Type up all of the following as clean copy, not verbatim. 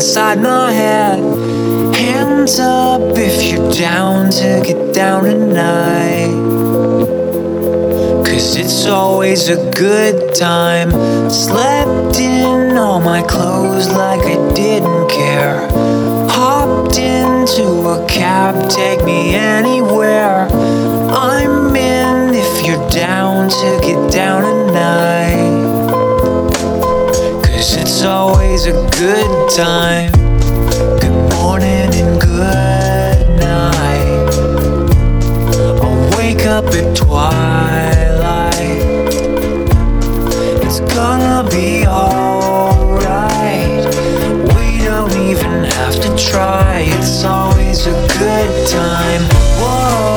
inside my head. Hands up if you're down to get down tonight. 'Cause it's always a good time. Slept in all my clothes like I didn't care. Hopped into a cab, take me anywhere. I'm in if you're down to get down tonight. 'Cause it's always a good time. Good morning and good night. I'll wake up at twilight. It's gonna be alright. We don't even have to try. It's always a good time. Whoa.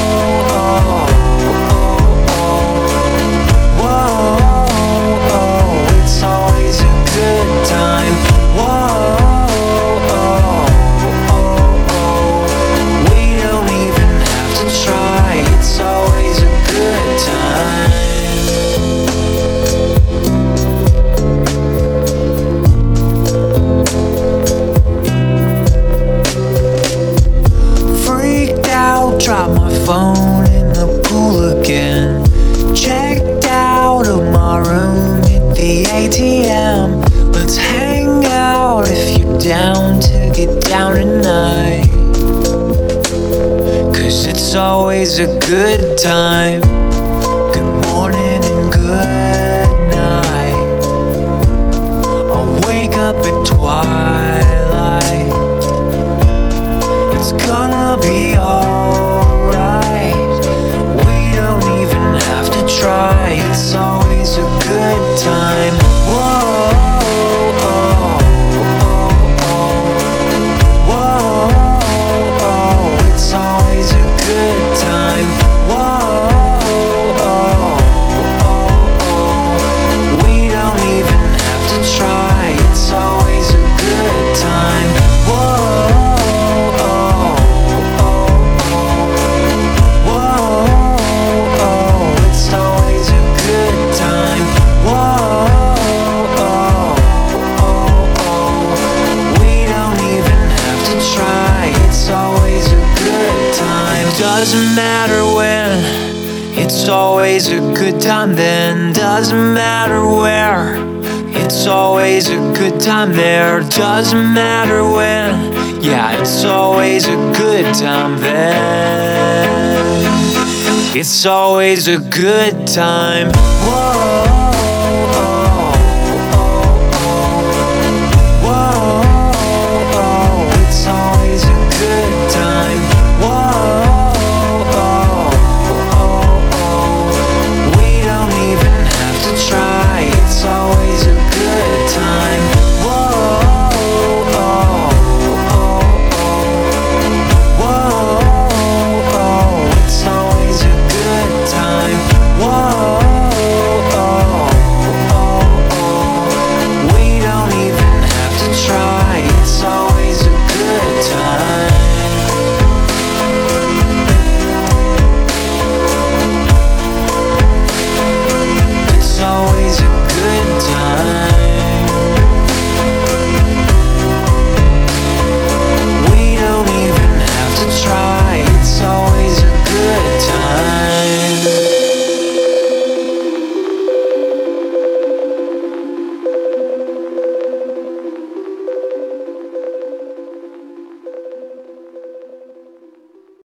Dropped my phone in the pool again. Checked out of my room, hit the ATM. Let's hang out if you're down to get down tonight. 'Cause it's always a good time. Good morning and good night. I'll wake up at twilight. It's gonna be alright. We don't even have to try. It's always a good time. Whoa. It's always a good time. Whoa. We don't even have to try. It's always a good time. Whoa. Doesn't matter when, it's always a good time then. Doesn't matter where, it's always a good time there. Doesn't matter when, yeah, it's always a good time then. It's always a good time. Whoa.